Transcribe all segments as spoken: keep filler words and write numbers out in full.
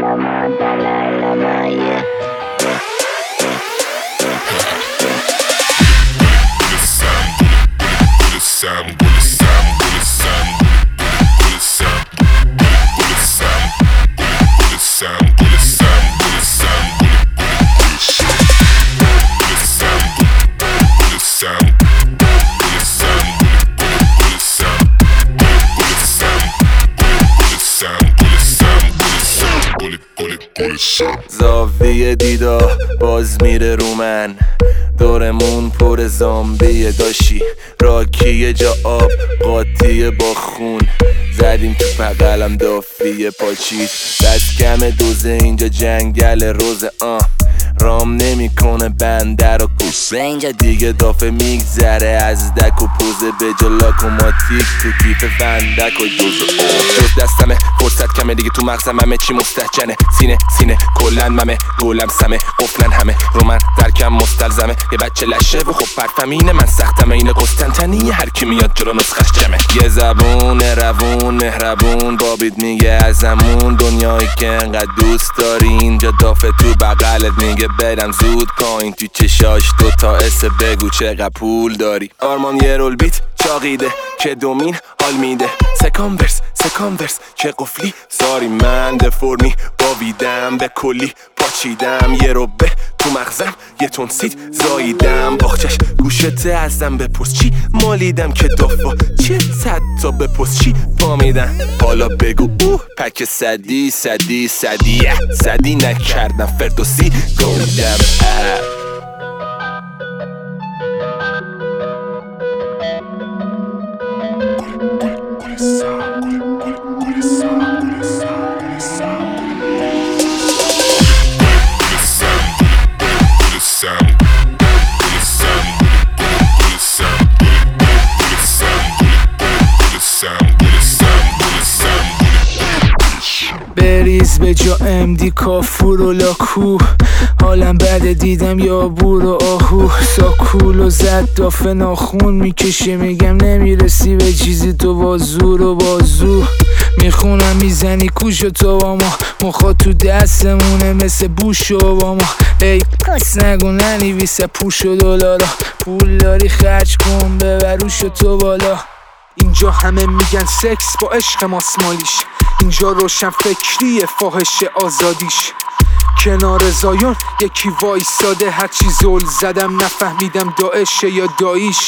Lama, Dalai Lama, yeah. زاویه دیدا باز میره رو من، دورمون پر زامبیه، داشی راکیه جا آب قاطیه با خون، زدیم تو بغلم دافیه پاچید، دست کم دوزه اینجا جنگل روزه آه رام نمیکنه بندر و کوس اینجا دیگه دافه میگذره از دک و پوزه به جلاک و ماتیک تو کیف فندک و جوز جز دستمه فرصت کمه دیگه تو مغزم همه چی مستحجنه، سینه سینه کلن ممه گولم سمه قفلن همه رو من درکم مستلزمه، یه بچه لشه و خب پرفمینه من سختمه اینه قسطنطنیه هر کی میاد جلو نسخش جمه، یه زبون روون مهربون بابید میگه ازمون دنیایی که انقدر دوست داری اینجا دافه تو بغلت میگه برم زود کاین تو چشاش دو تا اس بگو چقدر پول داری، آرمان یه رول بیت چاقیده که دومین حال میده، سکانورس سکانورس چه قفلی ساری من دفرمی باویدم به کلی پاچیدم، یه روبه تو مغزم یه تون سید زاییدم، باخچش گوشته ازم بپرس چی مالیدم که دافا چه صد تا بپرس چی بامیدن، حالا بگو اوه پک صدی صدی صدی صدی نکردم فردوسی گویدم بریز به جا امدی کافور و لاکو، حالم بده دیدم یا بور و آهو، ساکول و زد دافه ناخون میکشه میگم نمیرسی به چیزی تو با زور و بازو، میخونم میزنی کوش و تو با ما مخوا تو دستمونه مثل بوش و با ما، ای پس نگو ننویسه پوش و دلارا، پول داری خرج کن ببروش و تو بالا، اینجا همه میگن سکس با عشق ماسمالیش، اینجا روشن فکریه فاحش آزادیش، کنار زایون یکی وایساده هرچی زل زدم نفهمیدم داعشه یا داییش،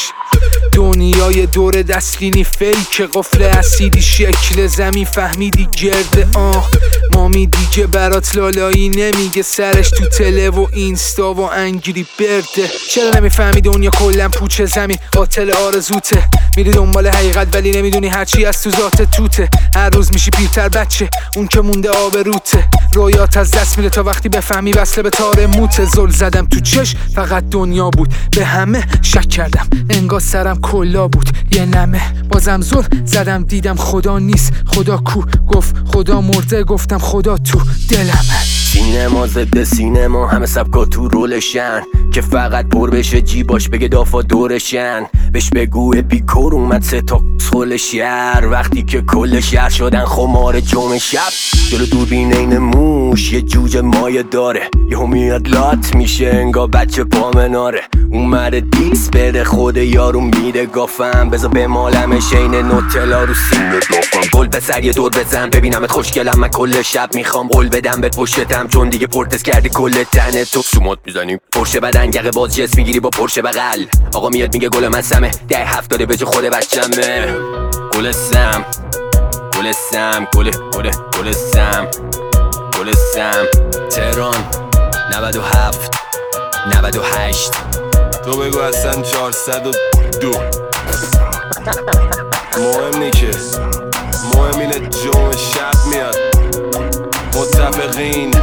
دنیای دور دستگینی فیک قفل اسیدی شکل زمین فهمیدی گرده آه مامی دیگه برات لالایی نمیگه سرش تو تله و اینستا و انگری برده، چرا نمیفهمی دنیا کلن پوچه زمین قاتل آرزوته، میری دنبال حقیقت ولی نمیدونی هرچی از تو ذات توته، هر روز میشی پیرتر بچه اون که مونده آبروته، رویات از دست میره تا وقتی بفهمی وصله به تار موته، زل زدم تو چش فقط دنیا بود به همه شک کردم انگار سرم کلا بود یه نمه، بازم زل زدم دیدم خدا نیست خدا کو، گفت خدا مرده گفتم خدا تو دلمه، سینما ضد سینما همه سبکا تو رولشن که فقط پر بشه جیباش بگه دافا دورشن، بهش بگو اپیکور اومد سه تا خل شهر وقتی که کل شهر شدن خمار جمعه شب، جلو دوربین این موش یه جوجه مایه داره یهو میاد لات میشه انگار بچه پامناره، اومده دیس بده خود یارو میده گافم بذار به مالمش این نوتلا رو سینه دافم، گل پسر یه دور بزن ببینمت خوشگلم من کل شب میخوام قول بدم بهت پشتم چون دیگه پرتس کردی کل تنه تو، سومات میزنیم پرشه بدن یقه باز جس میگیری با پرشه بغل، آقا میاد میگه گل من سمه ده هفتاده به جه خود بچمه، گل سم گل سم گل گل گل سم گل سم تهران نود و هفت نود و هشت تو بگو اصلا چهارصد و دو مهم نیکه مهم اینه جمعه شب میاد، متفقین